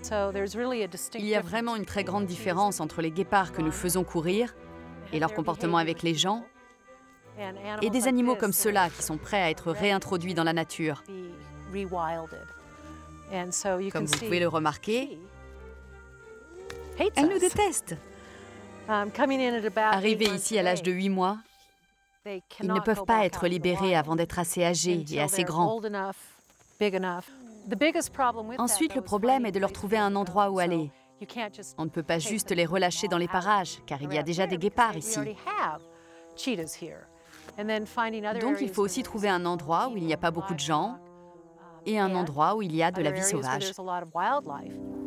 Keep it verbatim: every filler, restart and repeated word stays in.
Il y a vraiment une très grande différence entre les guépards que nous faisons courir et leur comportement avec les gens et des animaux comme ceux-là qui sont prêts à être réintroduits dans la nature. Comme vous pouvez le remarquer, elle nous déteste. Arrivés ici à l'âge de huit mois, ils ne peuvent pas être libérés avant d'être assez âgés et assez grands. Ensuite, le problème est de leur trouver un endroit où aller. On ne peut pas juste les relâcher dans les parages, car il y a déjà des guépards ici. Donc il faut aussi trouver un endroit où il n'y a pas beaucoup de gens et un endroit où il y a de la vie sauvage.